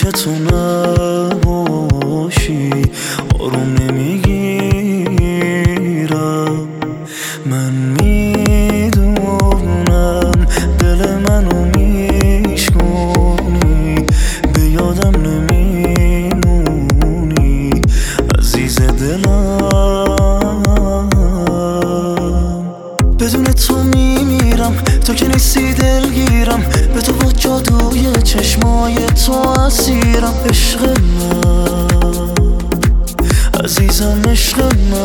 که تو نباشی آروم نمیگیرم. من میدونم دل منو میشکنی، به یادم نمیمونی عزیز دلم. بدون تو میمیرم، تو که نیستی دلگیرم، به تو با جادوی چشمای تو اسیرم. عشق من عزیزم، عشق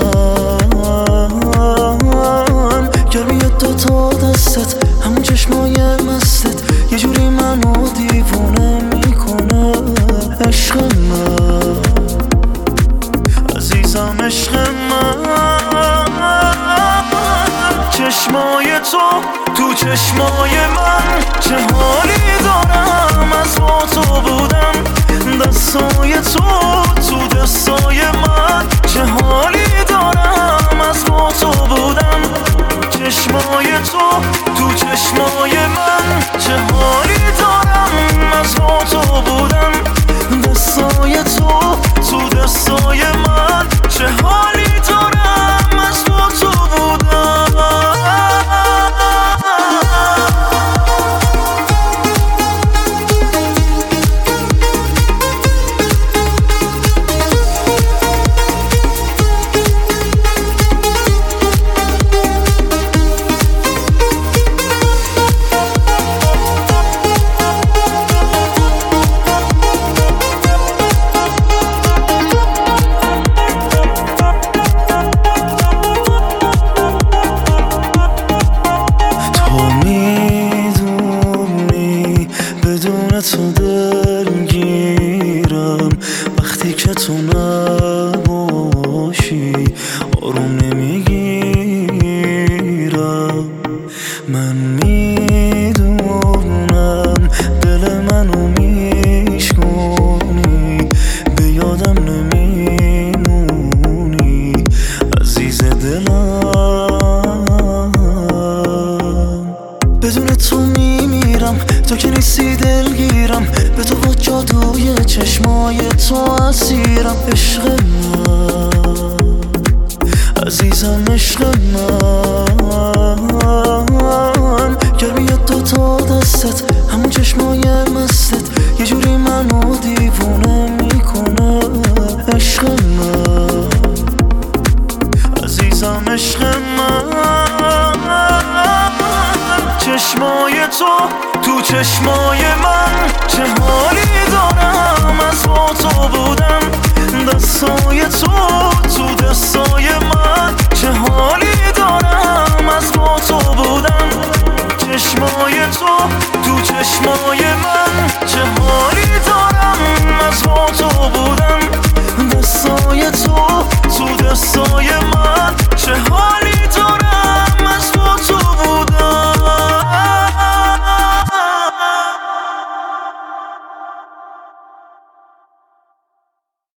من، گرمی دوتا دستت همون چشمای مستت یه جوری منو دیوونه میکنه. عشق من عزیزم، عشق من، چشمای تو چشمای من، چه حالی دارم از با تو بودم. دستای تو دستای من، چه حالی دارم از با تو بودم. چشمای تو چشمای من، چه حالی دارم از با تو بودم. دستای تو دستای من، چه حالی دارم از با تو بودم. تو دلگیرم وقتی که تو نباشی آروم نمیگیرم. من میدونم دل منو میشکنی، به یادم نمیمونی عزیز دلم. بدون تو میمیرم، تو که نیستی دلگیرم، به تو با جادوی چشمای تو اسیرم. عشق من عزیزم، عشق من، گرمی دوتا دستت همون چشمای مستت یه جوری منو دیوونه میکنه. عشق من عزیزم، عشق من، چشمای تو چشمای من، چه حالی دارم از با تو بودم. دستای تو دستای من، چه حالی دارم از